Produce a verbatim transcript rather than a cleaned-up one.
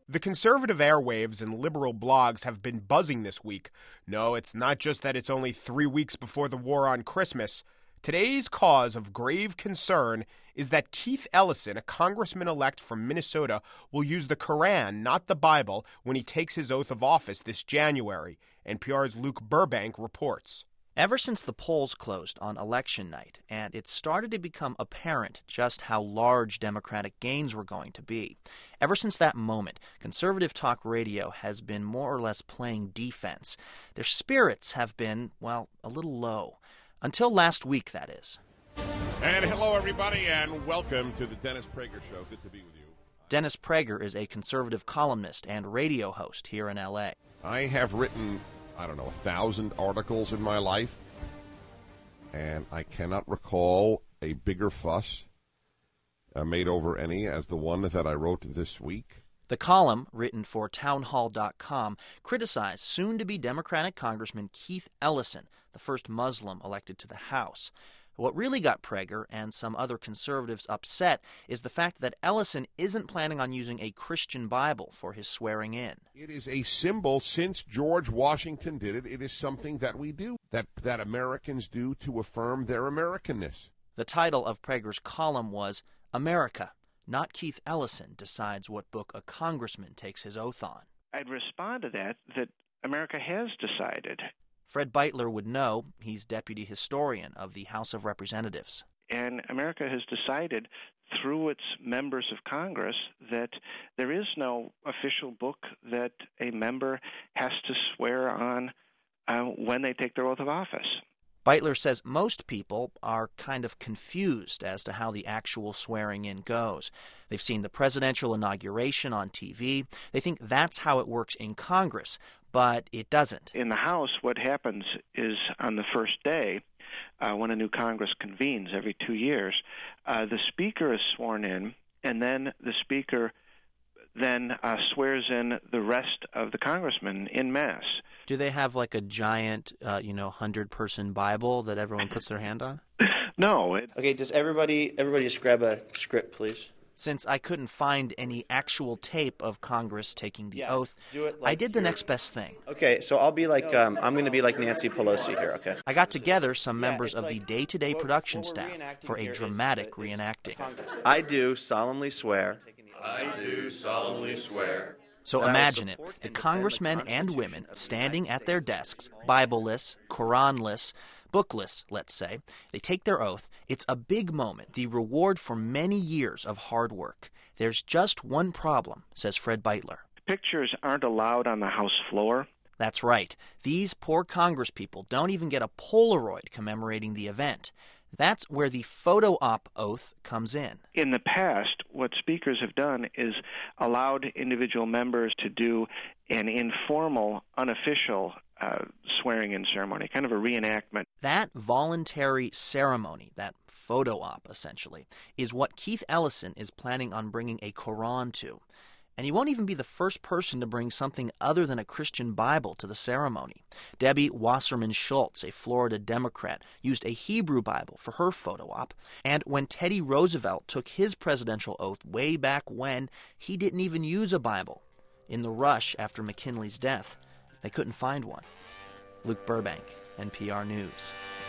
The conservative airwaves and liberal blogs have been buzzing this week. No, it's not just that it's only three weeks before the war on Christmas. Today's cause of grave concern is that Keith Ellison, a congressman-elect from Minnesota, will use the Koran, not the Bible, when he takes his oath of office this January. N P R's Luke Burbank reports. Ever since the polls closed on election night, and it started to become apparent just how large Democratic gains were going to be, ever since that moment, conservative talk radio has been more or less playing defense. Their spirits have been, well, a little low. Until last week, that is. And hello, everybody, and welcome to the Dennis Prager Show. Good to be with you. Dennis Prager is a conservative columnist and radio host here in L A. I have written, I don't know, a thousand articles in my life, and I cannot recall a bigger fuss uh, made over any as the one that I wrote this week. The column, written for townhall dot com, criticized soon-to-be Democratic Congressman Keith Ellison, the first Muslim elected to the House. What really got Prager and some other conservatives upset is the fact that Ellison isn't planning on using a Christian Bible for his swearing in. It is a symbol since George Washington did it. It is something that we do, that, that Americans do to affirm their Americanness. The title of Prager's column was America, Not Keith Ellison Decides What Book a Congressman Takes His Oath On. I'd respond to that, that America has decided. Fred Beitler would know. He's deputy historian of the House of Representatives. And America has decided through its members of Congress that there is no official book that a member has to swear on uh, when they take their oath of office. Beitler says most people are kind of confused as to how the actual swearing-in goes. They've seen the presidential inauguration on T V. They think that's how it works in Congress, but it doesn't. In the House, what happens is on the first day, uh, when a new Congress convenes every two years, uh, the Speaker is sworn in, and then the Speaker then uh, swears in the rest of the congressmen en masse. Do they have like a giant, uh, you know, hundred-person Bible that everyone puts their hand on? No. It... Okay, does everybody everybody just grab a script, please? Since I couldn't find any actual tape of Congress taking the yeah, oath, do it like I did the next best thing. Okay, so I'll be like, um, I'm going to be like Nancy Pelosi here, okay? I got together some members yeah, of like, the day-to-day what, production what staff for a is, dramatic uh, is reenacting. I do solemnly swear. I do solemnly swear. So imagine it, the congressmen and women standing at their desks, Bible-less, Koran-less, bookless, let's say. They take their oath. It's a big moment, the reward for many years of hard work. There's just one problem, says Fred Beitler. Pictures aren't allowed on the House floor. That's right. These poor congresspeople don't even get a Polaroid commemorating the event. That's where the photo op oath comes in. In the past, what speakers have done is allowed individual members to do an informal, unofficial uh, swearing-in ceremony, kind of a reenactment. That voluntary ceremony, that photo op, essentially, is what Keith Ellison is planning on bringing a Koran to. And he won't even be the first person to bring something other than a Christian Bible to the ceremony. Debbie Wasserman Schultz, a Florida Democrat, used a Hebrew Bible for her photo op. And when Teddy Roosevelt took his presidential oath way back when, he didn't even use a Bible. In the rush after McKinley's death, they couldn't find one. Luke Burbank, N P R News.